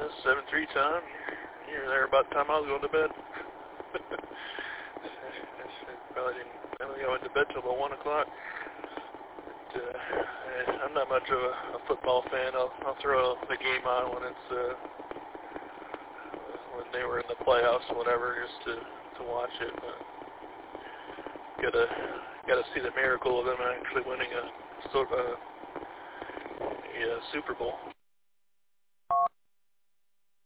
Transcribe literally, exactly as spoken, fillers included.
Yeah, seven three time. You're there about the time I was going to bed. Probably didn't. I don't think I went to bed till about one o'clock. But, uh, I'm not much of a, a football fan. I'll, I'll throw the game on when it's uh, when they were in the playoffs or whatever, just to to watch it. But gotta gotta see the miracle of them actually winning a sort of a, a Super Bowl.